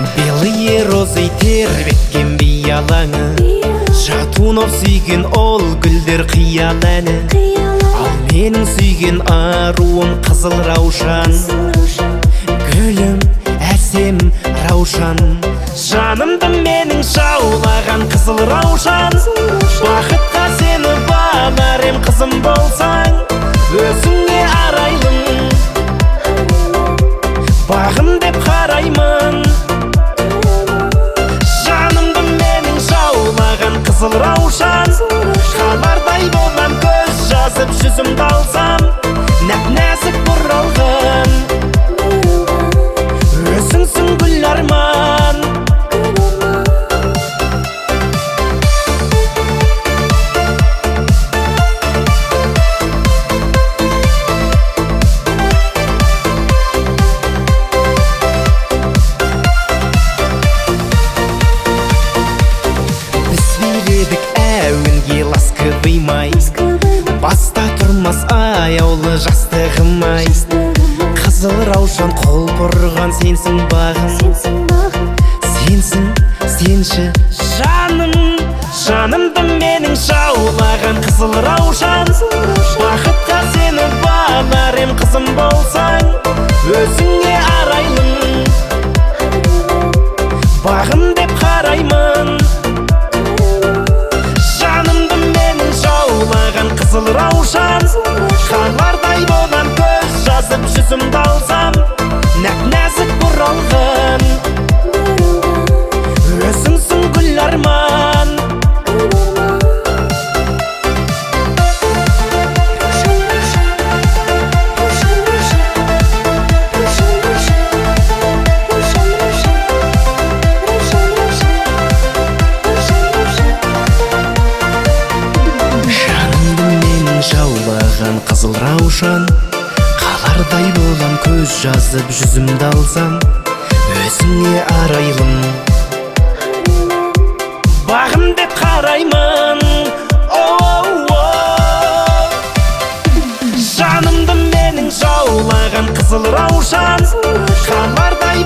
Белые розы тербеткен биялаңы, жатунов сүйген ол гүлдер қияләні. Ал менің сүйген аруым қызыл раушан, гүлім әсем раушан. Жанымды менің жаулаған қызыл раушан, бақытқа сені бағарым қызым болсаң, өзіңе арайлым, бағым деп қараймын. Жанымды менің жаулаған қызыл раушан, қалардай болам көз жазып жүзімді алсам, нәп-нәзік бұралғын, өзіңсің гүл арман. Әуінге ласковый май, баста тұрмас аяулы жастығым-ай. Қызыл раушан қол бұрған сенсің бағым, сенсің, сенші жаным. Жанымды менің жаулаған қызыл раушан, бақытқа сені бағарым қызым болсаң, өзіңе арайлым, бағым деп қараймын. Қызыл раушан, қалардай болам көз жазып жүзімді алсам, нәп-нәзік бұралғын, өзіңсің гүл арман. Жаулаған қызыл раушан, қалардай болам көз жазып жүзімді алсам, өзіңе арайлым, бағым деп қараймын. Жанымды менің жаулаған қызыл раушан, қалардай